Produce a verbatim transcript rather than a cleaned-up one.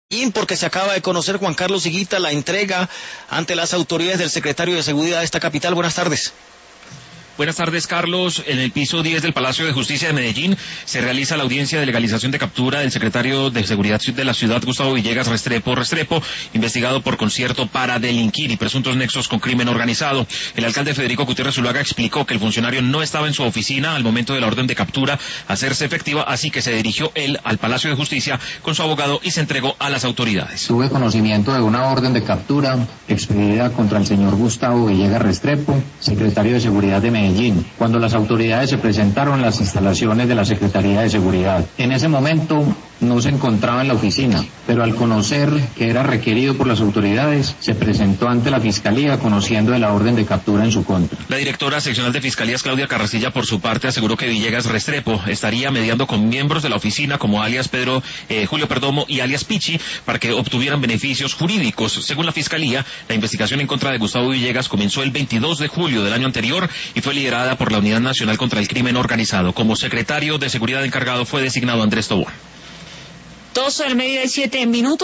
Porque se acaba de conocer, Juan Carlos Higuita, la entrega ante las autoridades del secretario de Seguridad de esta capital. Buenas tardes. Buenas tardes, Carlos. En el piso diez del Palacio de Justicia de Medellín se realiza la audiencia de legalización de captura del secretario de Seguridad de la ciudad, Gustavo Villegas Restrepo Restrepo, investigado por concierto para delinquir y presuntos nexos con crimen organizado. El alcalde Federico Gutiérrez Zuluaga explicó que el funcionario no estaba en su oficina al momento de la orden de captura hacerse efectiva, así que se dirigió él al Palacio de Justicia con su abogado y se entregó a las autoridades. Tuve conocimiento de una orden de captura expedida contra el señor Gustavo Villegas Restrepo, secretario de Seguridad de Medellín, cuando las autoridades se presentaron en las instalaciones de la Secretaría de Seguridad. En ese momento no se encontraba en la oficina, pero al conocer que era requerido por las autoridades, se presentó ante la Fiscalía conociendo de la orden de captura en su contra. La directora seccional de Fiscalías, Claudia Carrasilla, por su parte, aseguró que Villegas Restrepo estaría mediando con miembros de la oficina como alias Pedro eh, Julio Perdomo y alias Pichi para que obtuvieran beneficios jurídicos. Según la Fiscalía, la investigación en contra de Gustavo Villegas comenzó el veintidós de julio del año anterior y fue liderada por la Unidad Nacional contra el Crimen Organizado. Como secretario de Seguridad encargado fue designado Andrés Tobón. doce del mediodía y siete minutos.